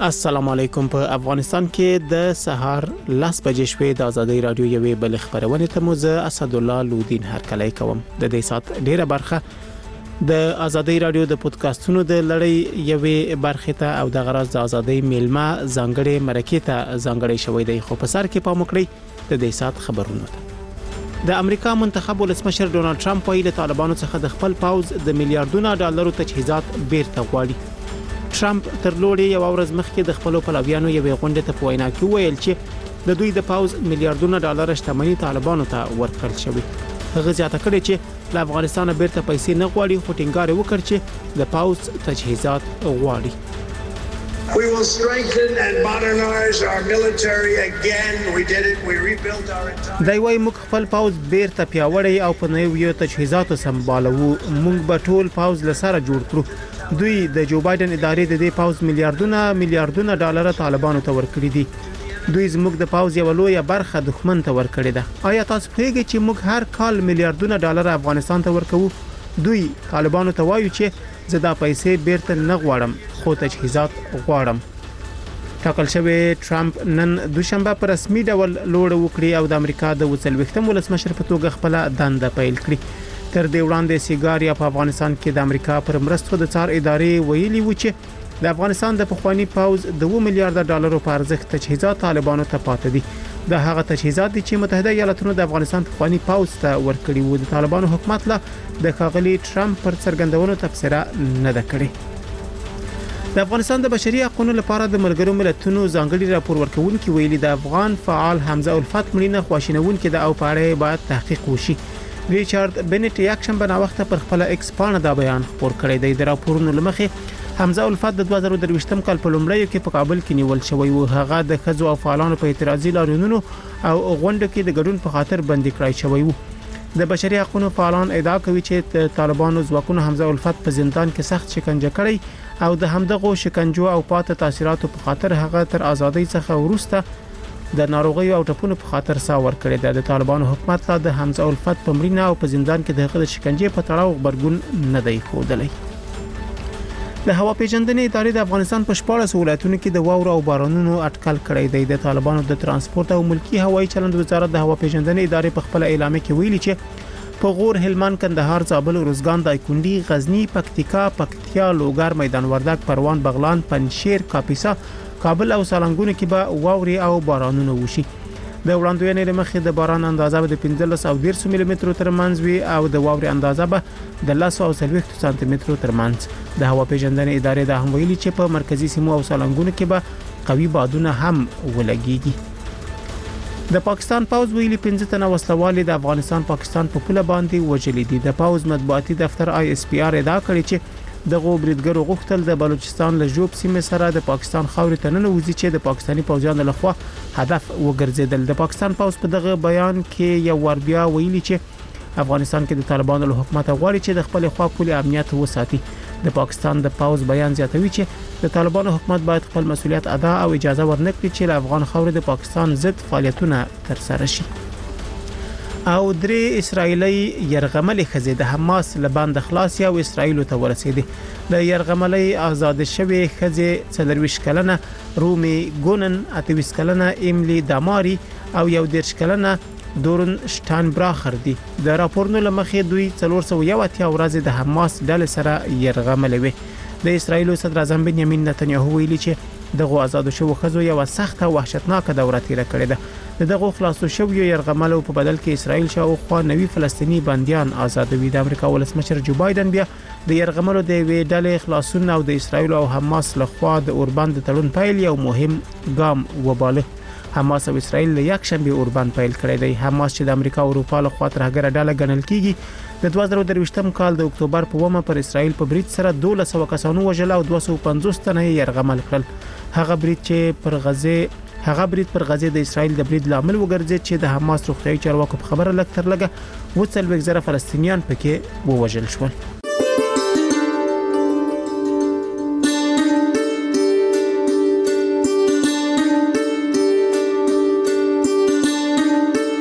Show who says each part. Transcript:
Speaker 1: السلام علیکم. په افغانستان کې د سهار 10 بجې شوې د ازادي رادیو یوې بل خبرونه ته مو زه اسد الله لودین هرکلی کوم. د دې سات ډیره برخه د ازادي رادیو د پودکاسټونو د لړۍ یوې برخه ته او د غراز د ازادي میلمه ځانګړي مرکه ته ځانګړي شوې دی. خو په سر کې پام وکړئ د دې سات خبرونه ته. د امریکا منتخب ولسمشر ډونالد ټرمپ ویلي د طالبانو څخه د خپل پاوز د میلیارډونو ډالرو تجهیزات بیرته غواړي. ټرمپ تر لوړې یو ورځ مخکې د خپل پلویانو یوې غونډې ته په وینا کې ویل چې د دوی د پاوز میلیارډونو ډالر شتمنۍ طالبانو ته ورکړل شوې. هغه زیاته کړې چې له افغانستان بیرته پیسې نه غواړي، خو ټینګار وکړ چې د پاوز تجهیزات غواړي.
Speaker 2: We will strengthen and modernize our military again. We did it. We rebuilt our entire.
Speaker 1: دا وایي موږ خپل پاوز بیرته پیاوړی او په نویو تجهیزاتو سمبالو. موږ به ټول پاوز لسره جوړ کړو. دوی د جو بایدن ادارې د دې پاوز میلیارډونه ډالر طالبانو ته ورکړي دي. دوی زموږ د پاوز یو لوی برخه دښمن ته ورکړي ده. آیا تاسو پوهیږئ چې موږ هر کال میلیارډونه ډالر افغانستان ته ورکوو؟ دوی طالبانو ته وایي چې زه دا پیسې بیرته نه غواړم، خو تجهیزات غواړم. ټاکل شوی ټرمپ نن دوشنبه په رسمي ډول لوړ وکړي او د امریکا د 40 ولسمشر په توګه خپل دنده پیل کړي. تر دې وړاندې سیګاریا په افغانستان کې د امریکا پر مرستو د څار ادارې ویلي و چې د افغانستان د پخوانی پاوز د 2 میلیارډ ډالرو په ارزښت تجهیزات طالبانو ته پاتې دي. د هغه تجهیزات دي چې متحده ایالاتونو د افغانستان پخوانی پاوز ته ورکړي وو. د طالبانو حکومت له د ښاغلي ټرمپ پر څرګندونو تبصره نه ده کړې. د افغانستان د بشري حقوقو لپاره د ملګرو ملتونو ځانګړي راپور ورکونکي ویلي د افغان فعال حمزه الفت مړینه خواشینونکې ده او په اړه باید تحقیق وشي. ریچارد بنټ یک شنبه نا وخت پر خپل ایکس پاڼه دا بیان خپور کړی دی. د راپورونو لمخې حمزه الفت د 2023م کال په لومړیو کې په کابل کې نیول شوی و. هغه د خزو او فعالانو په اعتراضي لاریونونو او غونډو کې د ګډون په خاطر بندي کړای شوی و. د بشري حقوقو فعالان ادعا کوي چې طالبانو ځواکونو حمزه الفت په زندان کې سخت شکنجه کړی او د همدغه شکنجو او پاتې تاثیراتو په خاطر هغه تر ازادۍ څخه وروسته د ناروغي او ټپونو په خاطر ساور کړی دی. د طالبانو حکومت لا د حمزه الفت په مړینه او په زندان کې دغه شکنجې په تړاو خبرګون نه دی ښودلی. د هوا پیژندنې ادارې د افغانستان په 14 ولایتونو کې د واورو او بارانونو اټکل کړی دی. د طالبانو د ترانسپورت او ملکی هوایي چلند وزارت د هوا پیژندنې ادارې په خپل اعلامیه کې ویلي چې په غور، هلمند، کندهار، زابل، روزګان، دایکنډي، غزنی، پکتیکا، پکتیا، لوګر، میدان وردګ، پروان، بغلان، پنجشیر، کاپیسا، کابل او سالنګونو کې به واوري او بارانونه وشي. د وړاندوینې لمخې د باران اندازه به د 15 او 20 ملي مترو ترمنځ وي او د واوري اندازه به د 10 او 30 سانتي مترو ترمنځ. د هوا پیژندنې ادارې دا هم ویلي چې په مرکزی سیمو او سالنګونو کې به قوي بادونه هم ولګيږي. د پاکستان پاوز ویلي 15 تنه وسلوال د افغانستان پاکستان په پوله باندې وژل دي. د پاوز مطبوعاتي دفتر ISPR ادعا کړې چې دغه بریدګرو غوښتل د بلوچستان له جوب سیمې سره د پاکستان خاورې ته ننوځي چې د پاکستاني پوځیانو لخوا هدف وګرځیدل. د پاکستان پوځ په دغه بیان کې یو ور بیا ویلي چې افغانستان کې د طالبانو له حکومت غواړي چې د خپل خوا پولي امنیت وساتي. د پاکستان د پوځ بیان زیاتوي چې د طالبانو حکومت باید خپل مسؤلیت ادا او اجازه ورنکړي چې له افغان خاورې د پاکستان ضد فعالیتونه ترسره شي. او درې اسرایلی يرغملې خزې د حماس له بند خلاصي او اسرایل ته ورسېدي. د يرغملې آزاد شوی خزې 40 کلنه رومي ګونن، 28 کلنه ایملی داماری او 11 کلنه دورن شټانبراخر دي. د راپورونو لمخې دوی 401 ورځې د حماس ډلې سره يرغملې وي. د اسرایل صدر اعظم بنیامین نتنیاهو ویلي چې دغه آزاد شوی خزو یو سخته او وحشتناکه دوره تیر کړې ده. دغه خلاصو شوی يرغملو په بدل کې اسرایل شاوخوا 90 فلسطینی بنديان آزادوي. د امریکا ولسمشر جو بایدن بیا د يرغملو د وی ډلې خلاصون او د اسرایل او حماس لخوا د اوربند تړون پیل یو مهم ګام وباله. حماس او اسرایل له یک شنبه اوربند پیل کړی دی. حماس چې د امریکا او اروپا لخوا ترهګره ډله ګڼل کیږي د 2023م کال د اکتوبر په 1 پر اسرایل په برید سره 1200 کسانو وژل او 250 تنه يرغمل کړل. هغه برید پر غزه د اسرایل د برید لامل وګرځي چې د حماس روغتیايي چارواکو په خبره لکه تر لګه 40,000 فلسطینیان پکې ووژل شول.